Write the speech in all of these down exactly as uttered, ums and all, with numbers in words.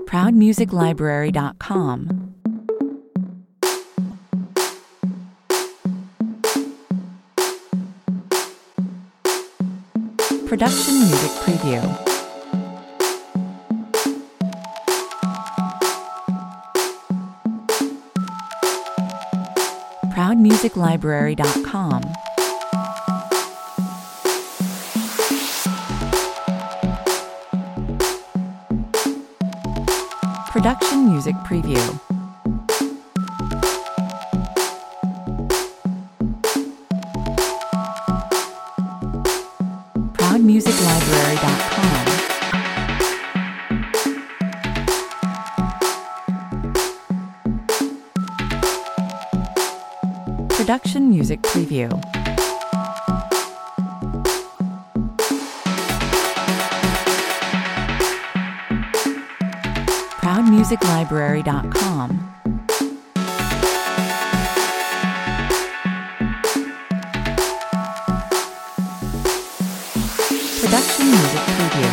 proud music library dot com. Production Music Preview. proud music library dot com. Production Music Preview. proud music library dot com. Production Music Preview. proud music library dot com. Production Music Preview.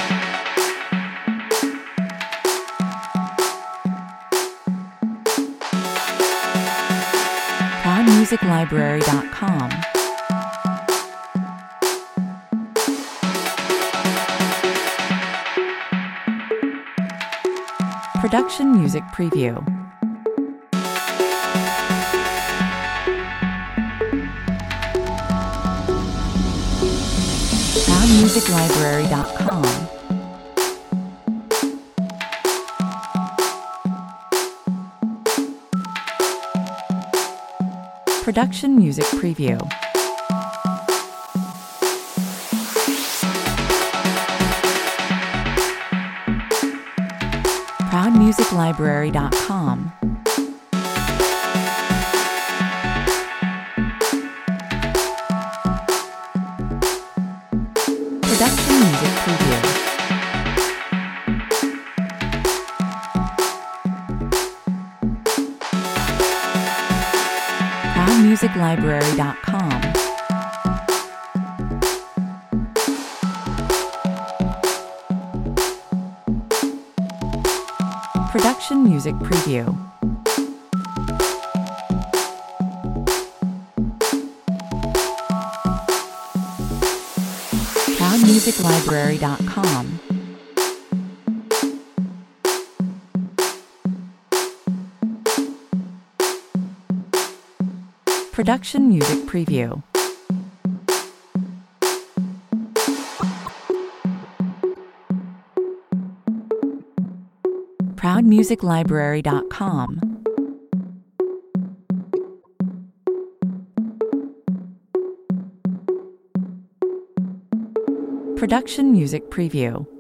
proud music library dot com. Production Music Preview. proud music library dot com. Production Music Preview. proud music library dot com. Production Music Preview. proud music library dot com. Production Music Preview. proud music library dot com. Production Music Preview. proud music library dot com. Production Music Preview.